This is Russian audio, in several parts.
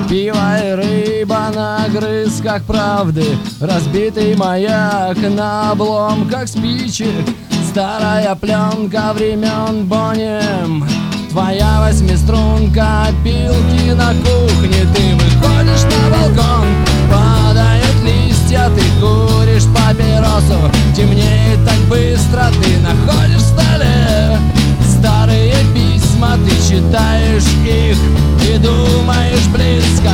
Пиво и рыба на огрызках правды, разбитый маяк на обломках спичек, старая пленка времен Бонни, твоя восьмиструнка, опилки на кухне. Ты выходишь на балкон, падают листья, ты куришь папиросу, темнеет так быстро, ты находишь в столе старые письма, ты читаешь их и думаешь близко.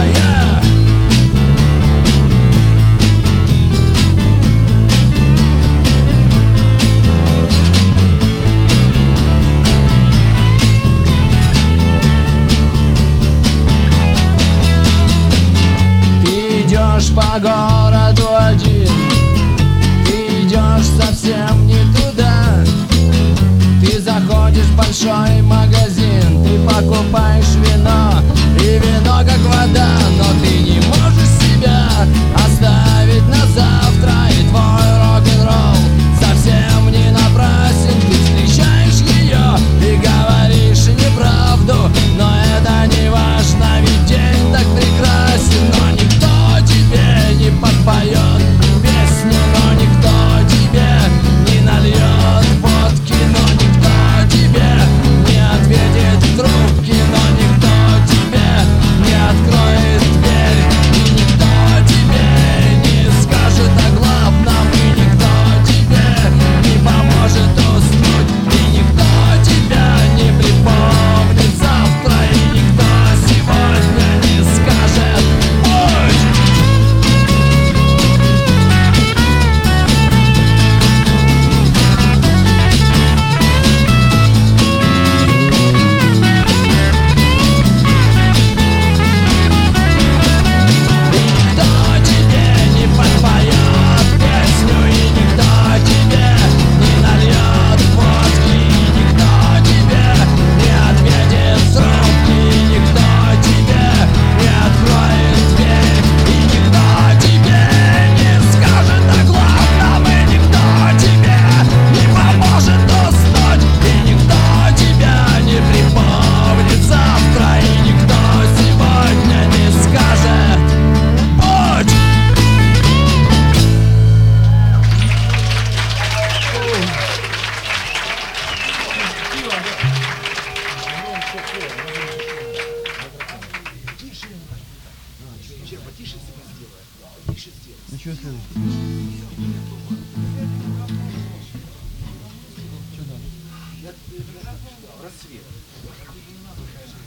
Ты идешь по городу один, ты идешь совсем не туда. Ты заходишь в большой магазин, ты покупаешь вино, и вино как вода, но ты не можешь себя оставить на завтра, и твой рок-н-ролл совсем не напрасен. Ты встречаешь ее и говоришь неправду, но это не важно, ведь день так прекрасен. Но никто тебе не подпоет песню, но никто тебе не нальет водки, но никто тебе не ответит в трубке, но никто тебе не откроет дверь, и никто тебе не скажет о главном, и никто тебе не поможет уснуть, и никто тебя не припомнит завтра, и никто сегодня не скажет «Пусть!». Никто тебе не подпоет песню, и никто тебе не нальет водки, и никто тебе не ответит в трубке, и никто тебе не откроет дверь, и никто тебе не скажет о главном, и никто тебе не поможет уснуть, и никто тебя не припомнит завтра, и никто сегодня не скажет «Будь!». Рассвет.